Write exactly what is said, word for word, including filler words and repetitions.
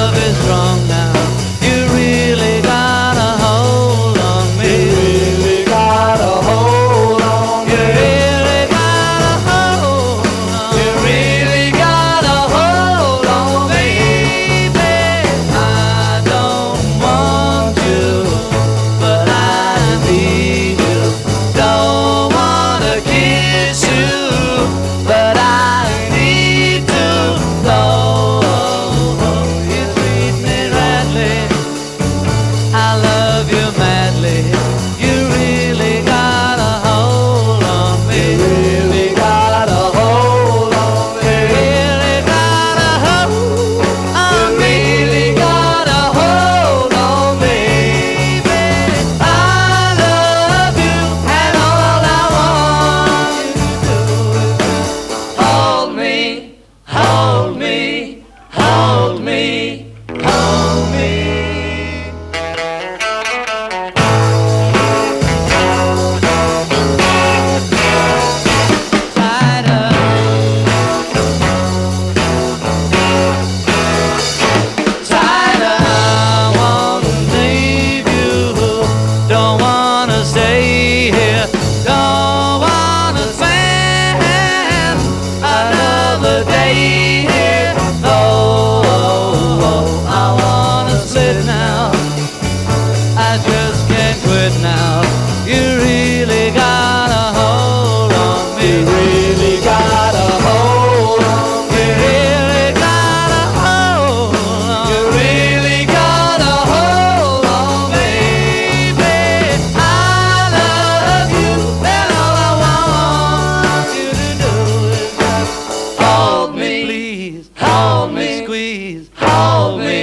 love is wrong now. You really got a hold on me. You really got a hold on You me. really got a hold on You me. really got a hold on me. Baby, I don't want you, but I need you. Don't wanna kiss you, but I need to know. You treat me rightly, I love you madly. You really got a hold on me. You really got a hold on me. Really got a hold on You me. really got a hold on me. Baby, I love you, and all I want you to do is Hold me, hold me, hold me, hold me. tighter, tighter. I wanna leave you, don't wanna stay here, don't wanna spend another day here. Oh, oh, oh, I wanna split now, I just can't quit now. You really got a hold on me. You really got a hold on me. You really got a hold on You me. really got a hold on me. Baby, I love you, and all I want you to do is just Hold me, please hold me, squeeze, hold me.